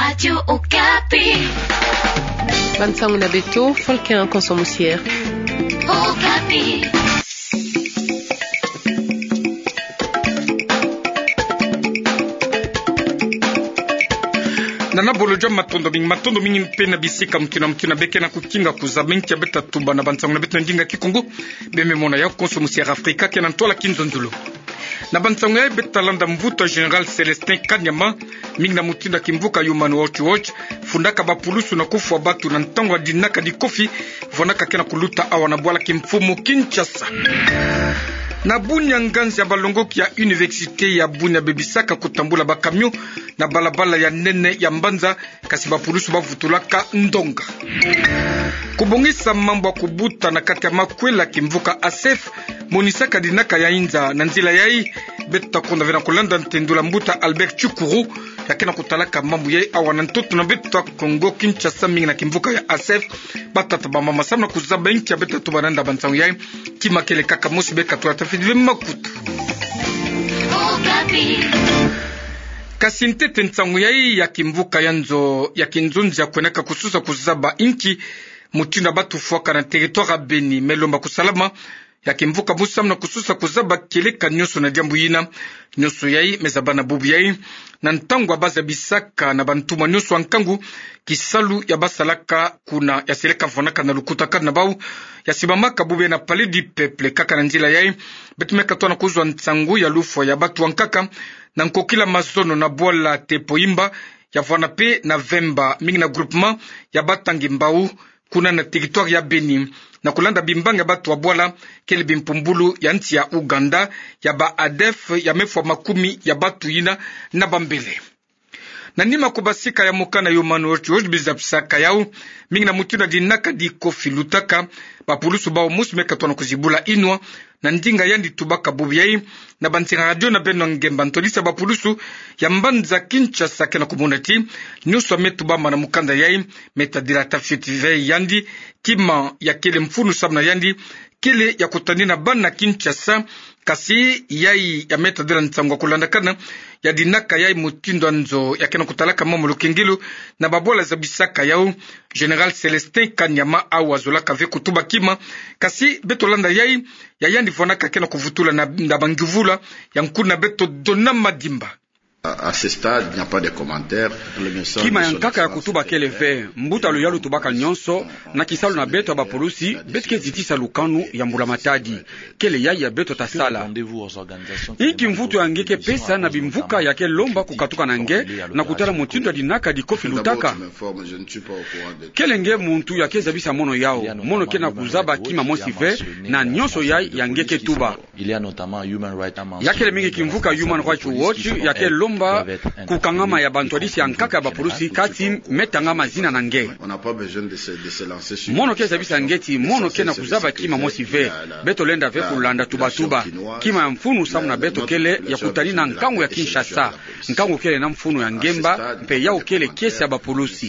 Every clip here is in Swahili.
Radio Okapi. Bansangu na Beto, Folkin Konsomusier. Okapi. Nana bolojo matondo mingi pena bisika mtina beke na kukinga kuzabenki ya beta tuba na bansangu na beta ndinga kikongo beme mona ya Konsomusier Afrika kena ntola kinzondulo na bansangu ya beta landa mvuto General Celestin Kanyama mingi na mutinda kimvuka Human Rights Watch fundaka bapulusu na kufu batu na ntango wa dinaka di kofi vonaka kena kuluta awa na bwala kimfumu Kinshasa. Na Bunya nganzi ya balongoki ya universite ya Bunya bebisaka kutambula bakamyo na balabala ya nene ya Mbanza kasi bapulusu bavutulaka ndonga. Kubongisa mambo kubuta na kati ya makwela kimvuka ASEF monisaka dinaka ya inza na nzila yai beta konda vena kulanda ntendula mbuta Albert Chukuru yakena kutalaka mambo yai awana ntoto na beta Kongo Kinshasa mingi na kimvuka ya ASEF batata ba mama samna kuzaba inchi ya beta tubananda bansangu yai kimakele kaka mosi beka tuatafidile makutu. Kasinte tensangu yai ya kimvuka yanzo ya kinzunzi ya kweneka kususa kuzaba inchi mutina batu fuaka na territoire Beni melomba kusalama ya kimvuka musamna kususa kuzaba keleka nyoso na jambu yina nyoso yai mezabana bubu yai na ntangu abaza bisaka na bantuma nyoso ankangu kisalu ya basalaka kuna ya seleka fonaka na lukutaka na bau ya sibamaka bube na pale di peuple kaka na njila yai betumeka toa na kuzwa ntangu ya lufo ya batu wankaka na nkokila mazono na bola tepoimba ya vwana pe na vemba mingi na groupement ya batangi mbau kuna na territoire ya Beni na kulanda bimbanga batu wa bwala kele bimpumbulu ya nchi ya Uganda ya ba ADF ya mefwa makumi ya batu yina na bambele. Na nima kubasika ya mukana Human Rights Watch bizapsaka yao mingi na mutuna dinaka di kofi lutaka bapulusu bao musmeka tuana kuzibula inwa na ndinga yandi tubaka bubi yai na bantinga radio na beno ngemba ntolisa bapulusu ya Mbanza Kinshasa kena kumunati nyuso metubama na mukanda yai metadira tafiti yandi kima ya kele mfunu sabna yandi kele ya kutanina bana Kinshasa kasi yai ya metadira ntangwa kulandakana ya dinaka yai mutindo anzo ya kena kutalaka mamu lukengilu na babola za bisaka yao General Celestin Kanyama au wazolaka ve kutuba kima kasi beto landa yai ya yandi fonaka kena kuvutula na banguvula ya nkuna beto donama dimba. À ce stade, il n'y a pas de commentaires. Kima yankaka ya kutuba kele ve mbuta luyalu tubaka nyonso na kisalu na beto ya bapolusi betike zitisa lukanu ya mbula matadi kele yai ya beto tasala iki mvutu ya ngeke pesa na bimvuka ya kele lomba kukatuka na nge na kutala mutindo ya dinaka di kofi lutaka kele nge muntu ya keza bisa mono yao mono kena kuzaba kima mosi ve na nyonso yai ya ngeke tuba ya kele mingi kimvuka Human Rights Watch ya kele lomba kukangama ya bantwadisi ya nkaka ya bapulusi kati metangama zina na nge mono keza bisa ngeti mono kena kuzaba kima mosi ve beto lenda ve kulanda tubatuba kima ya mfunu samu na beto kele ya kutani na nkangu ya Kinshasa nkangu kele na mfunu ya ngemba mpe yao kele kesi ya bapulusi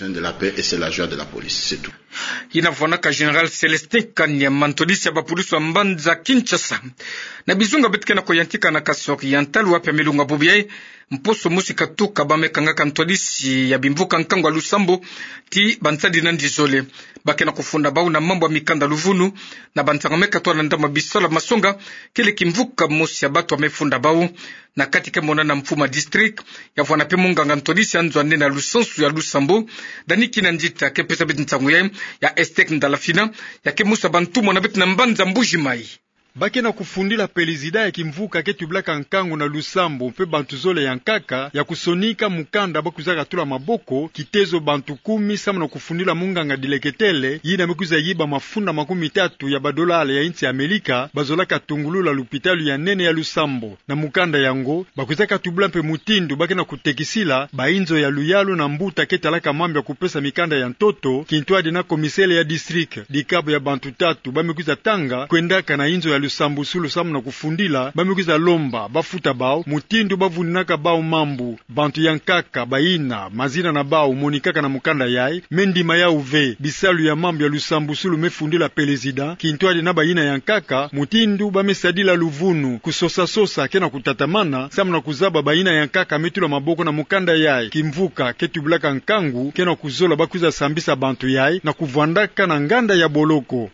inavonaka General Celestin Kanyama ntolisi ya bapulusi wa Mbanza Kinshasa na bizunga betkena koyantika na kasori yantalu wapya milunga bubiyai mposo musika tuka bamekanga kantolisi ya bimvuka nkango Lusambo ti bansadi na ndizole bakena kufunda bau na mambo ya mikanda luvunu na bantangameka toa na ndama bisola masonga kile kimvuka musi ya batu wamefunda bau na katika mona na mfuma district ya vwana pe munganga ntolisi anzo ane na Lusansu ya Lusambo daniki na njita ke pesa beti ntangu ya estek ndalafina ya ke musa bantumo na beti na Mbanza Mbuji Mai bakena kufundila pelizida ya kimvuka ketublaka nkango na Lusambo mpe bantu zole ya nkaka ya kusonika mukanda bakuzaka tula maboko kitezo bantu 10 sama na kufundila munganga dileketele yina mekuza yiba mafunda 30 ya badolale ya inchi ya Amerika bazolaka tungulula lupitalu ya nene ya Lusambo na mukanda yango bakuzaka tubla mpe mutindu bakena kutekisila bainzo ya luyalu na mbuta ketalaka mambo ya kupesa mikanda ya ntoto kintwadi na komisele ya district dikabo ya bantu 3 bamekuza tanga kwendaka na inzo ya lusambu sulu samu na kufundila bamikuza lomba bafuta bao mutindu bavundinaka bao mambu bantu yankaka baina mazina na bao monikaka na mukanda yai mendima ya uve bisalu ya mambu ya lusambu sulu mefundila pelezida kintwali na baina yankaka mutindu bamesadila luvunu kusosa kena kutatamana samu na kuzaba baina yankaka metula maboko na mukanda yai kimvuka ketubulaka nkangu kena kuzola bakuza sambisa bantu yai na kuvwandaka na nganda ya boloko.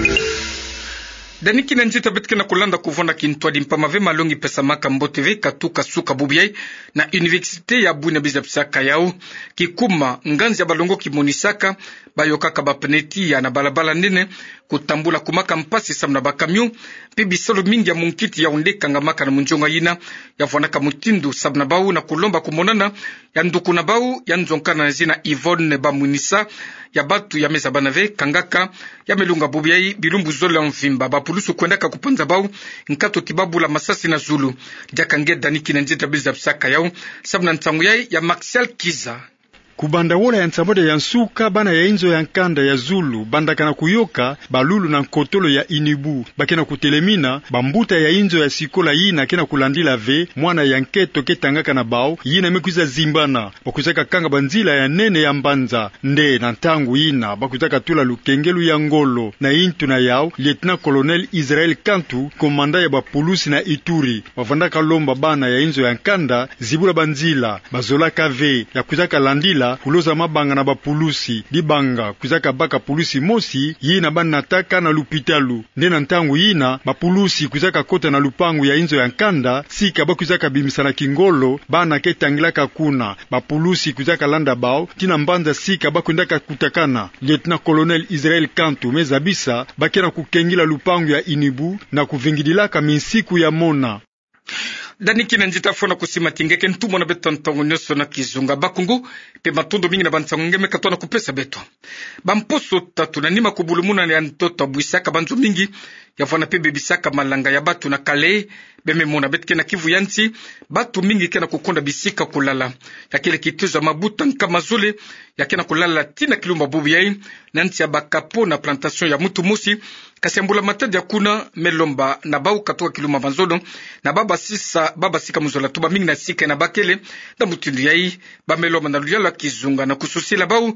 Daniki na njita betike na kulanda kuvonda kintwadi mpama ve malongi pesa maka mboteve katuka suka bubiai na universite ya Bunia Bizapsaka yao kikuma nganzi ya balongo kimonisaka bayokaka bapeneti ya na balabala nene kutambula kumaka mpasi samna bakamyo pibisalo mingi ya munkiti ya undeka ngamaka na munjonga yina ya vonaka mutindu sabna bau na kulomba kumonana ya nduku na bau ya nzonkana na zina Yvonne Bamunisa ya batu ya meza banave kangaka ya melunga bubiai bilumbu zole mvimba bapulusu kwendaka kupanza bau nkato kibabu la masasi na Zulu jakange Daniki na njeta Bizapsaka yao sabna ntangu yai ya Martial Kiza kubanda wola ya nsambode ya nsuka bana ya inzo ya nkanda ya Zulu bandaka na kuyoka balulu na nkotolo ya inibu bakena kutelemina bambuta ya inzo ya sikola yina kena kulandila ve mwana ya nketo ketangaka na bao yina mekuza zimbana bakuzaka kanga banzila ya nene ya mbanza nde na ntangu yina bakuzaka tula lukengelu ya ngolo na intu na yao lieutenant colonel Israel Kantu komanda ya bapulusi na Ituri bavandaka lomba bana ya inzo ya nkanda zibula banzila bazola kave ya kuzaka landila kuloza mabanga na bapulusi dibanga kuzaka baka pulusi mosi yina banataka na lupitalu nde na ntangu yina bapulusi kuzaka kota na lupangu ya inzo ya nkanda sika bakuzaka bimisana kingolo bana ketangilaka kuna bapulusi kuzaka landa bao tina mbanza sika bakundaka kutakana lieutenant colonel Israel Kantu mezabisa bakena kukengila lupangu ya inibu na kuvingidilaka minsiku ya mona. Daniki na njita fona kusima tingeke ntumo na beto ntongo nyoso na kizunga bakungu pe matondo mingi na bansangu ngeme katona kupesa beto bamposo tatu na nima kubulumuna ya ntoto abuisaka banzo mingi ya fona pe bebisaka malanga ya batu na kale beme mona betke na Kivu yanti batu mingi kena kukonda bisika kulala ya kile kituza mabuta nkama zule ya kena kulala tina kilumba bubu yai na nti ya bakapo na plantation ya mutu musi kasiambula matadi ya kuna melomba na bau katoka kiluma banzodo na baba sika muzola tuba mingi na sika na bakele na mutindu yai ba melomba na luyalo kizunga na kususila bau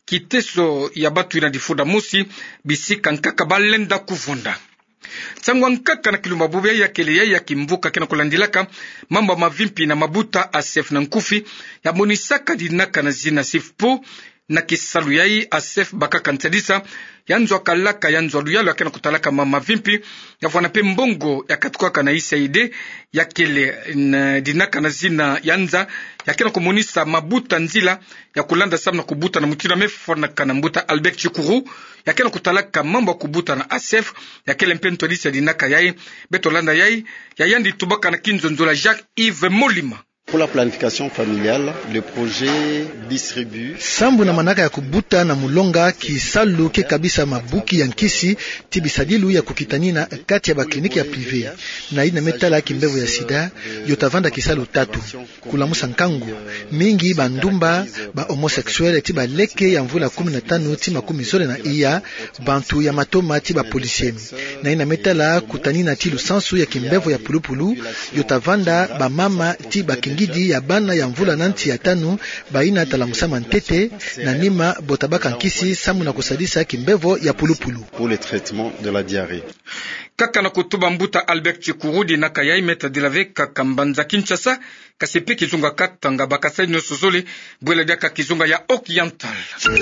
kiteso ya batu ina difuda musi bisika nkaka balenda kuvunda Tsangwa nkaka na kilumba bubi ya kele ya kimvuka kena kulandilaka mambo mavimpi na mabuta asef na nkufi ya monisaka dinaka na zina sifpo na kisalu yai asef bakaka ntadisa yanzo akalaka yanzo luyalo akena kutalaka mama vimpi ya fwana pe mbongo ya katukwaka na isaide ya kele dinaka na zina yanza ya kena kumonisa mabuta nzila ya kulanda samna kubuta na mutina mefona kana mbuta Albert Chikuru ya kena kutalaka mambo kubuta na asef ya kele mpento lisa dinaka yai betolanda yai ya yandi tubaka na kinzo nzola Jacques Yves Molima. Pour la planification familiale, le projet distribue sambu na manaka ya kubuta na mulonga kisalu ke kabisa mabuki ya nkisi tibisadilu ya kukitanina kati ya bakliniki ya privé na ina metala kimbevu ya sida yotavanda kisalu tatu kulamusa nkangu mingi bandumba ba homosexuel tiba leke ya mvula 15 tima 10 na iya bantu ya matoma tiba polisiemi na ina metala kutanina tilu sansu ya kimbevu ya pulupulu yotavanda ba mama tiba ngidi ya bana ya mvula nanti ya tanu baina talamusama ntete na nima botabaka nkisi samu na kusadisa kimbevo ya pulupulu pour le traitement de la diarrhée. Kaka na kutuba mbuta Albert Chikurudi na kayai meta dilave kaka mbanza Kinshasa kasepe kizunga katanga bakasai nyosozole bwele daka kizunga ya Occidental.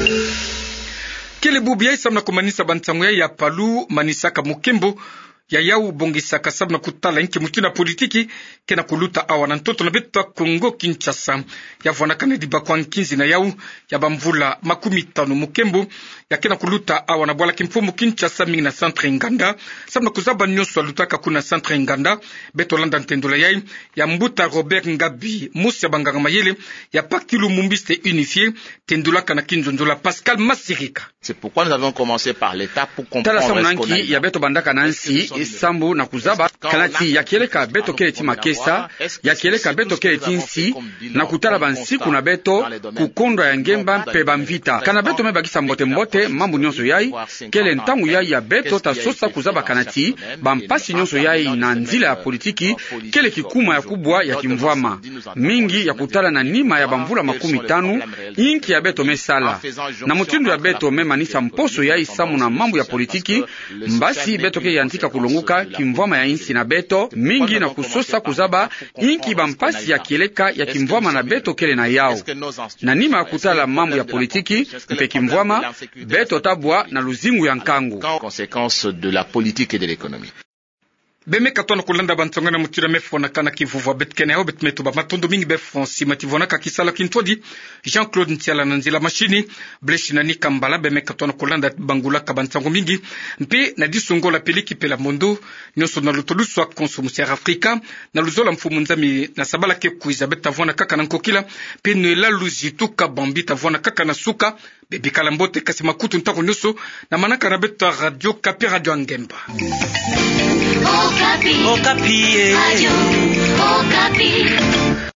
Kele bubiai samna kumanisa bantangu ya palu manisaka mukimbo ya yau bongisa kasab na kutala inki mutina politiki kena kuluta awana ntoto na beta Kongo Kinshasa ya vwana kanedi bakwa nkinzi na yau ya bamvula 15 mukembo ya kena kuluta awana bwala kimfumu Kinshasa mingi na centre Nganda sabna kuzaba nyoso alutaka kuna centre Nganda beto landa ntendola yai ya mbuta Robert Ngabi musi ya banganga mayele ya Parti Lumumbiste unifié tendola kana kinzonzola Pascal Masirika. C'est pourquoi nous avons commencé par l'État pour comprendre ce qu'on a. Ya beto bandaka nansi sambu na kuzaba kanati yakieleka beto keleti makesa yakieleka beto keleti nsi na kutala bansiku na beto kukondwa ya ngemba mpe bamvita kana beto mebakisa mbote mambu nyonso yai kele ntangu yai ya beto tasosa kuzaba kanati bampasi nyonso yai na nzila ya politiki kele kikuma ya kubwa ya kimvwama mingi ya kutala na nima ya bamvula 15 inki ya beto mesala na mutindu ya beto memanisa mposo yai samu na mambu ya politiki mbasi beto ke yantika kulunguka kimvwama ya insi na beto mingi na kusosa kuzaba inki bampasi ya kieleka ya kimvwama na beto kele na yao na nima ya kutala mambu ya politiki mpe kimvwama beto tabwa na luzingu ya nkangu conséquence de la politique et de l'économie. Beme katona kulanda bantsongana mutira mefona kana kivuva betkene au betmetuba matondo mingi be France mativona ka kisala kintodi Jean-Claude Ntiala nanzila machini bleshina ni kambala beme katona kulanda bangula ka bantsango mingi mpe na disongola peliki pela mondo nyoso na lutolu swa consommusière Afrika na luzola mfumunzami na sabala ke kuiza betavona kaka na nkokila pe nela luzitu ka bambita vona kaka na suka bebi kalambote kasi makutu ntako nyoso na manaka na beta radio Kapi radio Angemba. Okapi. Radio Okapi.